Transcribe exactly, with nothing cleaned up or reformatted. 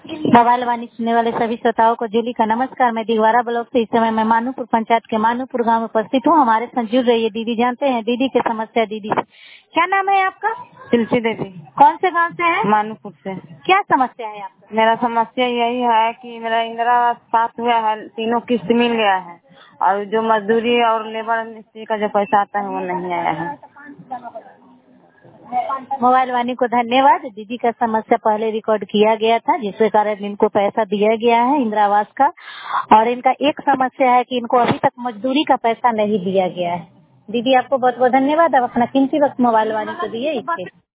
Mobile वाणी सुनने वाले सभी श्रोताओं को जूली का नमस्कार। मैं दिगवारा ब्लॉक से इस समय मैं मानूपुर पंचायत के मानूपुर गांव में उपस्थित हूँ। हमारे साथ जुड़ रही है दीदी। जानते हैं दीदी की समस्या। दीदी से क्या नाम है आपका? तुलसी देवी। कौन से गांव से है? मानूपुर से। क्या समस्या है आपका? मेरा समस्या यही है कि मेरा इंदिरा आवास पास हुआ है, तीनों किस्त मिल गया है और जो मजदूरी और लेबर मिस्त्री का जो पैसा आता है वो नहीं आया है। मोबाइल वाणी को धन्यवाद। दीदी का समस्या पहले रिकॉर्ड किया गया था, जिसके कारण इनको पैसा दिया गया है इंदिरा आवास का। और इनका एक समस्या है कि इनको अभी तक मजदूरी का पैसा नहीं दिया गया है। दीदी आपको बहुत बहुत धन्यवाद। आप अपना कीमती वक्त मोबाइल वाणी को दिए इसके